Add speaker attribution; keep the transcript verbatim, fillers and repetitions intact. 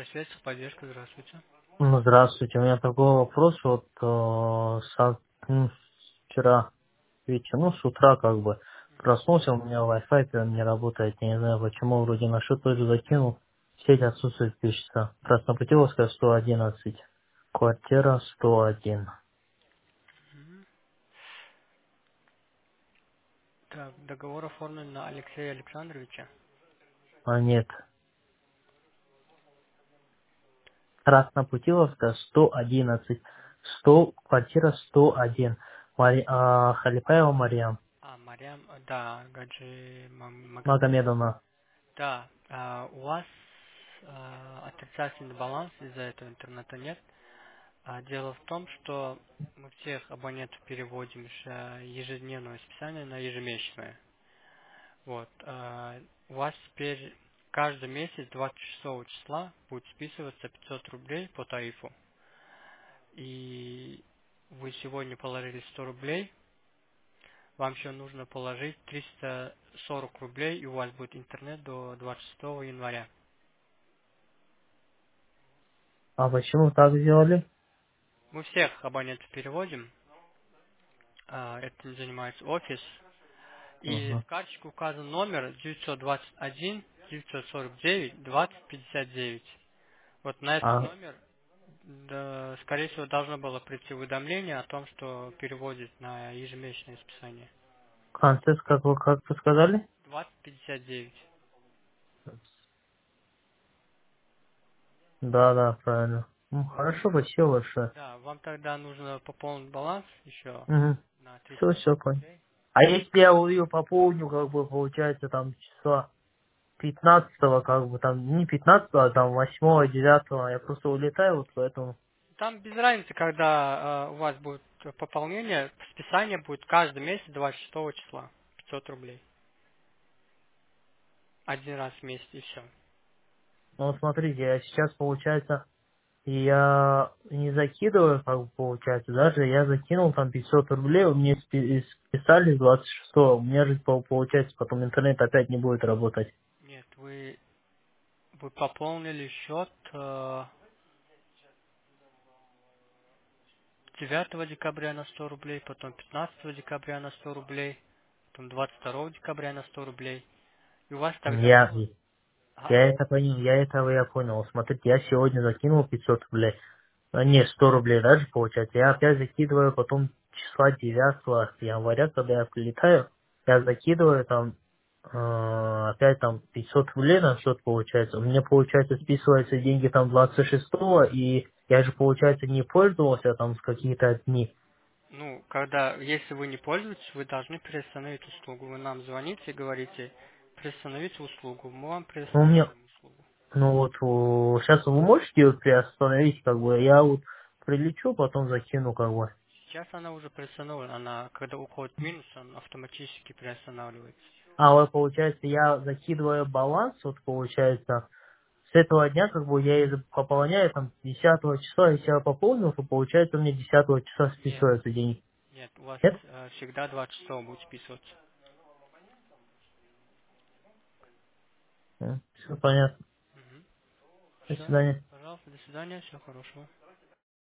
Speaker 1: связь, поддержка, здравствуйте.
Speaker 2: Ну, здравствуйте. У меня такой вопрос. Вот э, со- м, вчера вечером, ну, с утра как бы проснулся, у меня Wi-Fi прям не работает. Я не знаю, почему. Вроде на счет тоже закинул. Сеть отсутствует, пишется. Краснопутиловская, сто одиннадцать. Квартира сто один.
Speaker 1: Мгм. Так, договор оформлен на Алексея Александровича.
Speaker 2: А нет. Краснопутиловская, сто одиннадцать. сто, квартира сто один. Мари, а, Халипаева Мариам
Speaker 1: А, Марьям, э, да, Гаджи Мам- Магомедова.
Speaker 2: Магомедовна.
Speaker 1: Да, а, у вас а, отрицательный баланс, из-за этого интернета нет. А, дело в том, что мы всех абонентов переводим с а, ежедневного списания на ежемесячное. Вот. а, у вас теперь каждый месяц двадцать шестого числа будет списываться пятьсот рублей по тарифу. И вы сегодня положили сто рублей, вам еще нужно положить триста сорок рублей, и у вас будет интернет до двадцать шестого января.
Speaker 2: А почему так сделали?
Speaker 1: Мы всех абонентов переводим, а, этим занимается офис, и
Speaker 2: Ага.
Speaker 1: в карточке указан номер девятьсот двадцать один девятьсот сорок девять двадцать пятьдесят девять. Вот на этот
Speaker 2: А
Speaker 1: номер, да, скорее всего, должно было прийти уведомление о том, что переводит на ежемесячное списание.
Speaker 2: конце, как вы, как вы сказали?
Speaker 1: двадцать пятьдесят девять.
Speaker 2: Да, да, правильно. Ну, хорошо, спасибо большое.
Speaker 1: Да, вам тогда нужно пополнить баланс еще
Speaker 2: Угу.
Speaker 1: на
Speaker 2: Все,
Speaker 1: триста
Speaker 2: все,
Speaker 1: сорок
Speaker 2: понял.
Speaker 1: рублей.
Speaker 2: А если я ее пополню, как бы, получается, там, числа пятнадцатого, как бы, там, не пятнадцатого, а там, восьмого, девятого, я просто улетаю, вот поэтому.
Speaker 1: Там без разницы, когда э, у вас будет пополнение, списание будет каждый месяц двадцать шестого числа. пятьсот рублей. Один раз в месяц и все.
Speaker 2: Ну, вот смотрите, я сейчас, получается, я не закидываю, как бы, получается, даже я закинул там пятьсот рублей, у меня спи- списали с двадцать шестого, у меня же, пол- получается, потом интернет опять не будет работать.
Speaker 1: Нет, вы, вы пополнили счет э, девятого декабря на сто рублей, потом пятнадцатого декабря на сто рублей, потом двадцать второго декабря на сто рублей. И у вас тогда
Speaker 2: Я,
Speaker 1: было... А?
Speaker 2: Я это понял, я этого я понял. Смотрите, я сегодня закинул пятьсот рублей. А, не, сто рублей даже получается. Я опять закидываю потом числа девятого января, когда я прилетаю, я закидываю там э, опять там пятьсот рублей на счет получается. У меня получается списываются деньги там двадцать шестого, и я же получается не пользовался там с какие-то дни.
Speaker 1: Ну, когда, если вы не пользуетесь, вы должны приостановить услугу. Вы нам звоните и говорите, приостановите услугу. Мы вам
Speaker 2: Ну, у меня,
Speaker 1: приостанавливаем услугу.
Speaker 2: ну вот сейчас вы можете ее приостановить, как бы я вот прилечу, потом закину как бы.
Speaker 1: Сейчас она уже приостановлена. Она, когда уходит в минус, он автоматически приостанавливается.
Speaker 2: А вот получается, я закидываю баланс, вот получается, с этого дня, как бы я их пополняю там десятого числа, если я пополнил, то получается у меня десятого числа
Speaker 1: Нет,
Speaker 2: списывается день.
Speaker 1: нет, у вас
Speaker 2: Нет?
Speaker 1: э, всегда двадцать шестого будет списываться.
Speaker 2: Все понятно. До
Speaker 1: Все,
Speaker 2: свидания.
Speaker 1: пожалуйста, до свидания, всего хорошего.